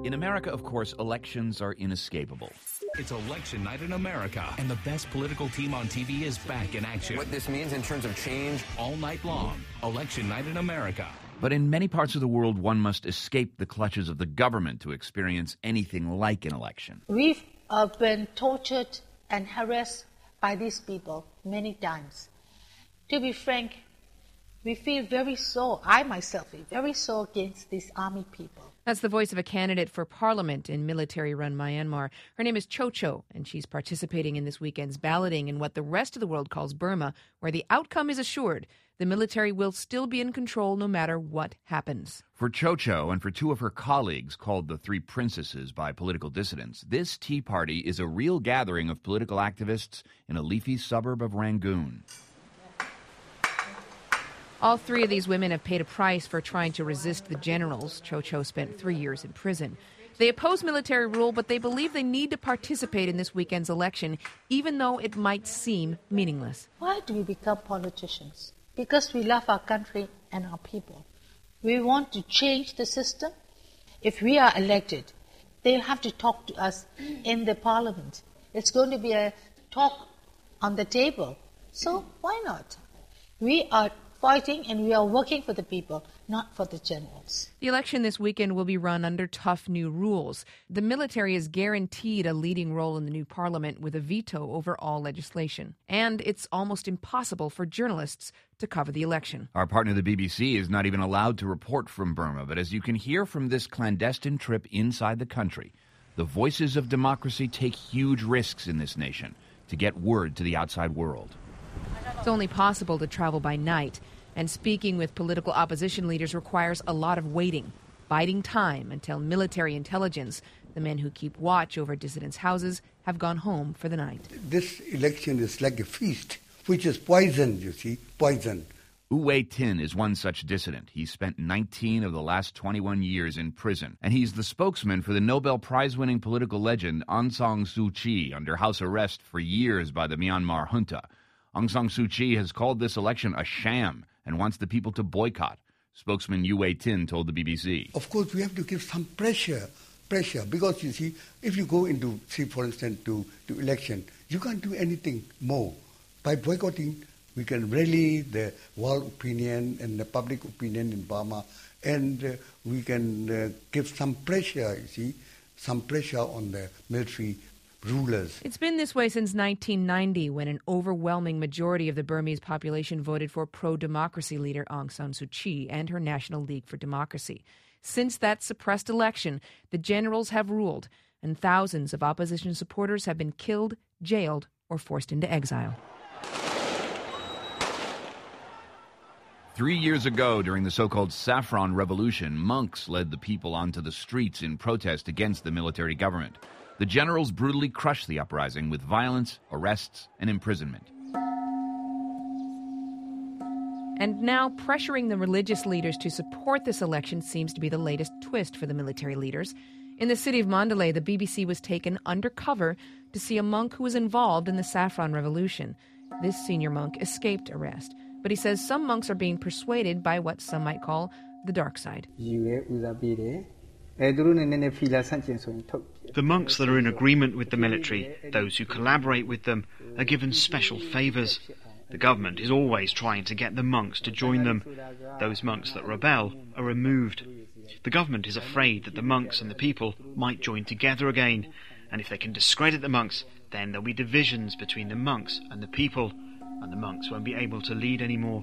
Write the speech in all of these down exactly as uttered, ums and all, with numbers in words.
In America, of course, elections are inescapable. It's election night in America, and the best political team on T V is back in action. What this means in terms of change. All night long, election night in America. But in many parts of the world, one must escape the clutches of the government to experience anything like an election. We've uh, been tortured and harassed by these people many times. To be frank, we feel very sore, I myself feel very sore against these army people. That's the voice of a candidate for parliament in military-run Myanmar. Her name is Cho Cho, and she's participating in this weekend's balloting in what the rest of the world calls Burma, where the outcome is assured. The military will still be in control no matter what happens. For Cho Cho and for two of her colleagues, called the Three Princesses by political dissidents, this Tea Party is a real gathering of political activists in a leafy suburb of Rangoon. All three of these women have paid a price for trying to resist the generals. Cho Cho spent three years in prison. They oppose military rule, but they believe they need to participate in this weekend's election, even though it might seem meaningless. Why do we become politicians? Because we love our country and our people. We want to change the system. If we are elected, they'll have to talk to us in the parliament. It's going to be a talk on the table. So why not? We are fighting and we are working for the people, not for the generals. The election this weekend will be run under tough new rules. The military is guaranteed a leading role in the new parliament with a veto over all legislation. And it's almost impossible for journalists to cover the election. Our partner, the B B C, is not even allowed to report from Burma, but as you can hear from this clandestine trip inside the country, the voices of democracy take huge risks in this nation to get word to the outside world. It's only possible to travel by night, and speaking with political opposition leaders requires a lot of waiting, biding time until military intelligence, the men who keep watch over dissidents' houses, have gone home for the night. This election is like a feast, which is poison, you see, poison. Wu Wei-tin is one such dissident. He spent nineteen of the last twenty-one years in prison, and he's the spokesman for the Nobel Prize-winning political legend Aung San Suu Kyi, under house arrest for years by the Myanmar junta. Aung San Suu Kyi has called this election a sham and wants the people to boycott. Spokesman Wu Wei-tin told the B B C. Of course, we have to give some pressure, pressure, because you see, if you go into, say, for instance, to, to election, you can't do anything more. By boycotting, we can rally the world opinion and the public opinion in Burma, and uh, we can uh, give some pressure, you see, some pressure on the military rulers. It's been this way since nineteen ninety, when an overwhelming majority of the Burmese population voted for pro-democracy leader Aung San Suu Kyi and her National League for Democracy. Since that suppressed election, the generals have ruled, and thousands of opposition supporters have been killed, jailed, or forced into exile. Three years ago, during the so-called Saffron Revolution, monks led the people onto the streets in protest against the military government. The generals brutally crushed the uprising with violence, arrests, and imprisonment. And now pressuring the religious leaders to support this election seems to be the latest twist for the military leaders. In the city of Mandalay, the B B C was taken undercover to see a monk who was involved in the Saffron Revolution. This senior monk escaped arrest, but he says some monks are being persuaded by what some might call the dark side. The monks that are in agreement with the military, those who collaborate with them, are given special favours. The government is always trying to get the monks to join them. Those monks that rebel are removed. The government is afraid that the monks and the people might join together again, and if they can discredit the monks, then there'll be divisions between the monks and the people, and the monks won't be able to lead anymore.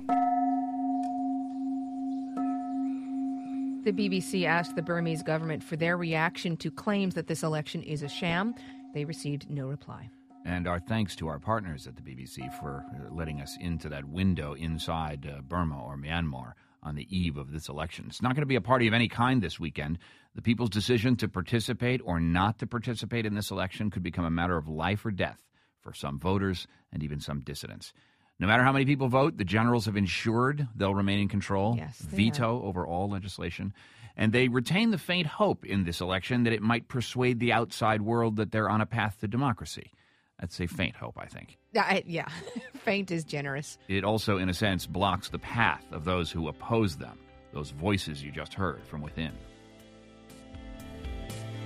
The B B C asked the Burmese government for their reaction to claims that this election is a sham. They received no reply. And our thanks to our partners at the B B C for letting us into that window inside uh, Burma or Myanmar on the eve of this election. It's not going to be a party of any kind this weekend. The people's decision to participate or not to participate in this election could become a matter of life or death for some voters and even some dissidents. No matter how many people vote, the generals have ensured they'll remain in control, yes, veto are. over all legislation, and they retain the faint hope in this election that it might persuade the outside world that they're on a path to democracy. That's a faint hope, I think. Uh, yeah, faint is generous. It also, in a sense, blocks the path of those who oppose them, those voices you just heard from within.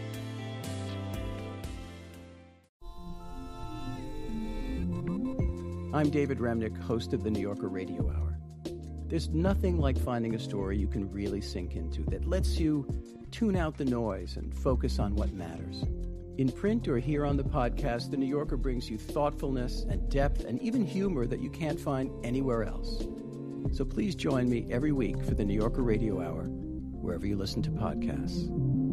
I'm David Remnick, host of the New Yorker Radio Hour. There's nothing like finding a story you can really sink into that lets you tune out the noise and focus on what matters. In print or here on the podcast, The New Yorker brings you thoughtfulness and depth and even humor that you can't find anywhere else. So please join me every week for The New Yorker Radio Hour, wherever you listen to podcasts.